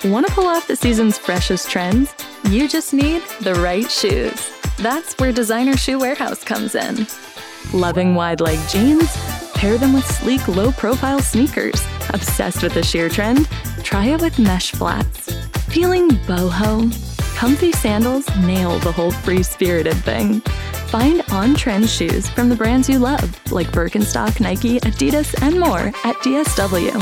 Want to pull off the season's freshest trends? You just need the right shoes. That's where Designer Shoe Warehouse comes in. Loving wide leg jeans? Pair them with sleek, low-profile sneakers. Obsessed with the sheer trend? Try it with mesh flats. Feeling boho? Comfy sandals nail the whole free-spirited thing. Find on-trend shoes from the brands you love, like Birkenstock, Nike, Adidas, and more at DSW.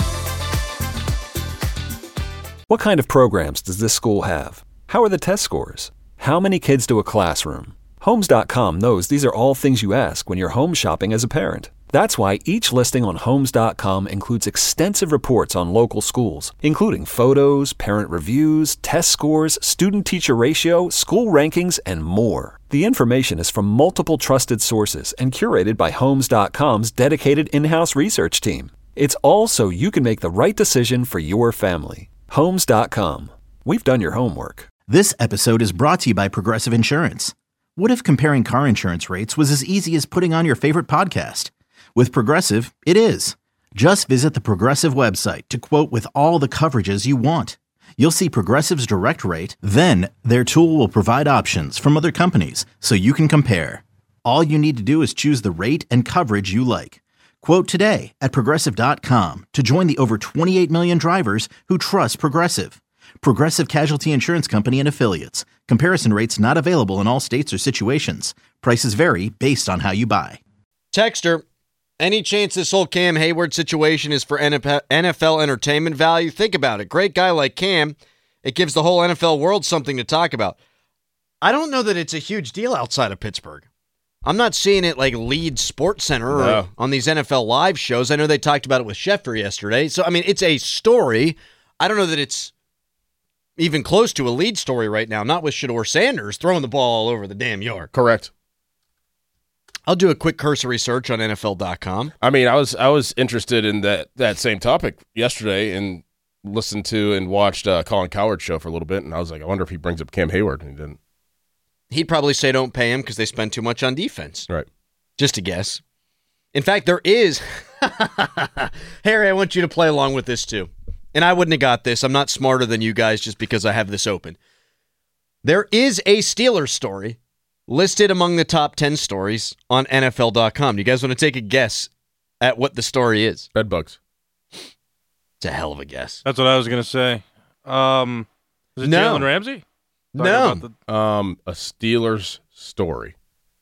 What kind of programs does this school have? How are the test scores? How many kids to a classroom? Homes.com knows these are all things you ask when you're home shopping as a parent. That's why each listing on Homes.com includes extensive reports on local schools, including photos, parent reviews, test scores, student-teacher ratio, school rankings, and more. The information is from multiple trusted sources and curated by Homes.com's dedicated in-house research team. It's all so you can make the right decision for your family. Homes.com. We've done your homework. This episode is brought to you by Progressive Insurance. What if comparing car insurance rates was as easy as putting on your favorite podcast? With Progressive, it is. Just visit the Progressive website to quote with all the coverages you want. You'll see Progressive's direct rate, then their tool will provide options from other companies so you can compare. All you need to do is choose the rate and coverage you like. Quote today at Progressive.com to join the over 28 million drivers who trust Progressive. Progressive Casualty Insurance Company and Affiliates. Comparison rates not available in all states or situations. Prices vary based on how you buy. Texter, any chance this whole Cam Hayward situation is for NFL entertainment value? Think about it. Great guy like Cam, it gives the whole NFL world something to talk about. I don't know that it's a huge deal outside of Pittsburgh. I'm not seeing it like lead Sports Center or on these NFL live shows. I know they talked about it with Schefter yesterday. So, I mean, it's a story. I don't know that it's even close to a lead story right now, not with Shedeur Sanders throwing the ball all over the damn yard. Correct. I'll do a quick cursory search on NFL.com. I mean, I was interested in that same topic yesterday and listened to and watched Colin Cowherd's show for a little bit, and I was like, I wonder if he brings up Cam Hayward, and he didn't. He'd probably say don't pay him because they spend too much on defense. Right. Just a guess. In fact, there is... Harry, I want you to play along with this too. And I wouldn't have got this. I'm not smarter than you guys just because I have this open. There is a Steelers story listed among the top 10 stories on NFL.com. Do you guys want to take a guess at what the story is? Bedbugs. It's a hell of a guess. That's what I was going to say. Is it No. Jalen Ramsey? No. A Steelers story.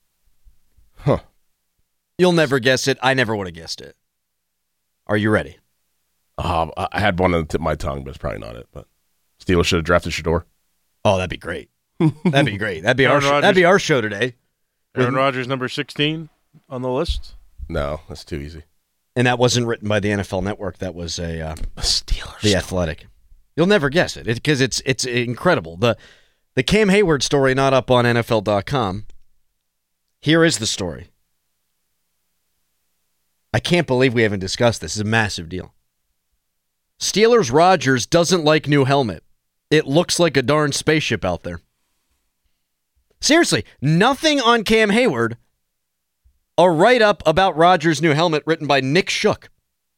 Huh. You'll never guess it. I never would have guessed it. Are you ready? I had one on the tip of my tongue, but it's probably not it. But Steelers should have drafted Shedeur. Oh, that'd be great. That'd be great. That'd be Aaron Rodgers. That'd be our show today. Aaron Rodgers, number 16 on the list. No, that's too easy. And that wasn't written by the NFL Network. That was a Steelers. The Athletic. You'll never guess it because it's incredible. The Cam Hayward story not up on NFL.com. Here is the story. I can't believe we haven't discussed this. It's a massive deal. Steelers Rodgers doesn't like new helmet. It looks like a darn spaceship out there. Seriously, nothing on Cam Hayward. A write-up about Rodgers' new helmet written by Nick Shook.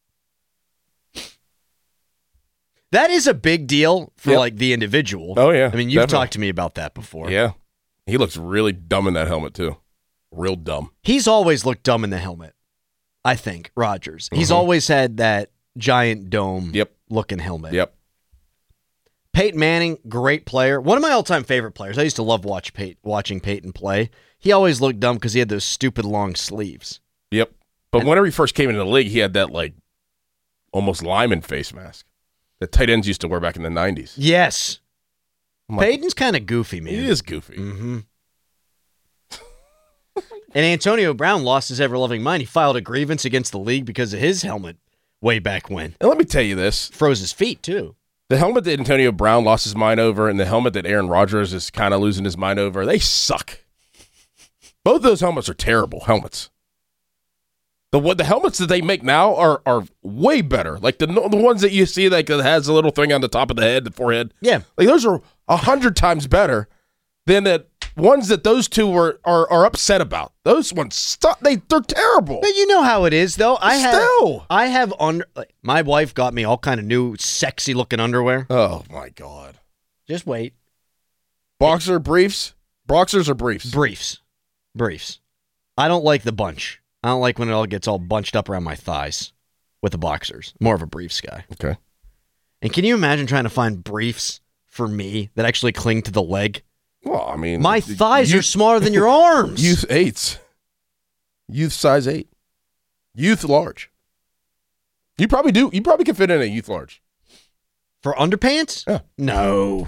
That is a big deal for like the individual. Oh, yeah. I mean, you've definitely. talked to me about that before. Yeah. He looks really dumb in that helmet, too. Real dumb. He's always looked dumb in the helmet, I think, Rodgers. He's always had that giant dome looking helmet. Yep. Peyton Manning, great player. One of my all-time favorite players. I used to love watching Peyton play. He always looked dumb because he had those stupid long sleeves. Yep. But whenever he first came into the league, he had that, like, almost lineman face mask that tight ends used to wear back in the 90s. Yes. I'm like, Peyton's kind of goofy, man. he is goofy. Mm-hmm. And Antonio Brown lost his ever-loving mind. He filed a grievance against the league because of his helmet way back when. And let me tell you this. Froze his feet, too. The helmet that Antonio Brown lost his mind over and the helmet that Aaron Rodgers is kind of losing his mind over, they suck. Both of those helmets are terrible helmets. The helmets that they make now are way better. Like the ones that you see like that has a little thing on the top of the head, the forehead. Yeah. Like those are 100 times better than that ones that those two are upset about. Those ones, they're terrible. But you know how it is, though. I have my wife got me all kind of new, sexy looking underwear. Oh my God! Just wait. Boxer briefs, boxers or briefs? Briefs. I don't like the bunch. I don't like when it all gets all bunched up around my thighs with the boxers. More of a briefs guy. Okay. And can you imagine trying to find briefs for me that actually cling to the leg? Well, I mean, my thighs are smaller than your arms. Youth 8s. Youth size 8. Youth large. You probably do. You probably can fit in a youth large. For underpants? Yeah. No.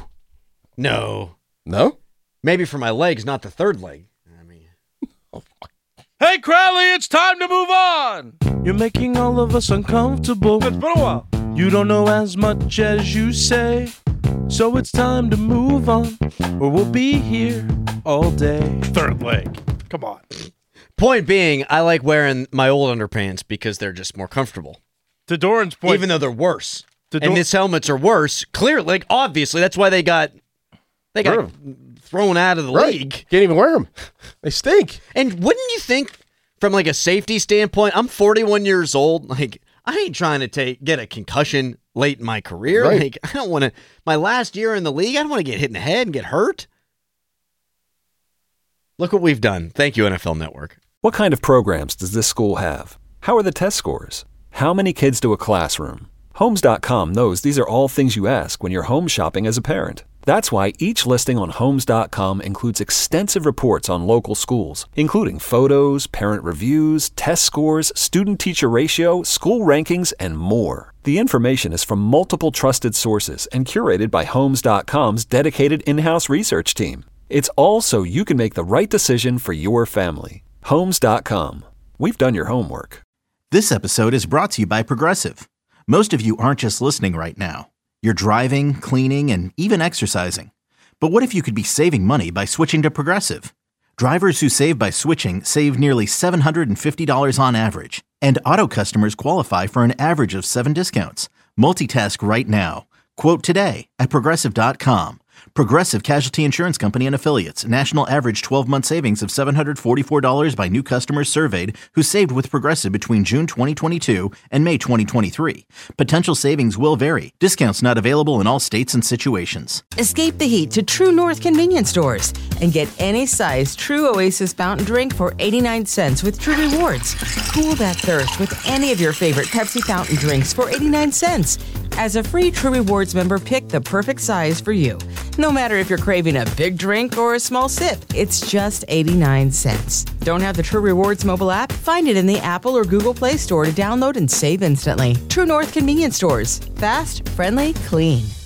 Maybe for my legs, not the third leg. I mean, Hey, Crowley, it's time to move on. You're making all of us uncomfortable. It's been a while. You don't know as much as you say. So it's time to move on, or we'll be here all day. Third leg. Come on. Point being, I like wearing my old underpants because they're just more comfortable. To Doran's point. Even though they're worse. And these helmets are worse. Clearly, like, obviously, that's why they got thrown out of the league. Can't even wear them. They stink. And wouldn't you think, from like a safety standpoint, I'm 41 years old, like, I ain't trying to get a concussion late in my career. Right. Like, I don't want to, my last year in the league, I don't want to get hit in the head and get hurt. Look what we've done. Thank you, NFL Network. What kind of programs does this school have? How are the test scores? How many kids do a classroom? Homes.com knows these are all things you ask when you're home shopping as a parent. That's why each listing on Homes.com includes extensive reports on local schools, including photos, parent reviews, test scores, student-teacher ratio, school rankings, and more. The information is from multiple trusted sources and curated by Homes.com's dedicated in-house research team. It's all so you can make the right decision for your family. Homes.com. We've done your homework. This episode is brought to you by Progressive. Most of you aren't just listening right now. You're driving, cleaning, and even exercising. But what if you could be saving money by switching to Progressive? Drivers who save by switching save nearly $750 on average. And auto customers qualify for an average of 7 discounts. Multitask right now. Quote today at Progressive.com. Progressive Casualty Insurance Company and Affiliates. National average 12-month savings of $744 by new customers surveyed who saved with Progressive between June 2022 and May 2023. Potential savings will vary. Discounts not available in all states and situations. Escape the heat to True North convenience stores and get any size True Oasis fountain drink for 89 cents with True Rewards. Cool that thirst with any of your favorite Pepsi fountain drinks for 89 cents. As a free True Rewards member, pick the perfect size for you. No matter if you're craving a big drink or a small sip, it's just 89 cents. Don't have the True Rewards mobile app? Find it in the Apple or Google Play Store to download and save instantly. True North convenience stores. Fast, friendly, clean.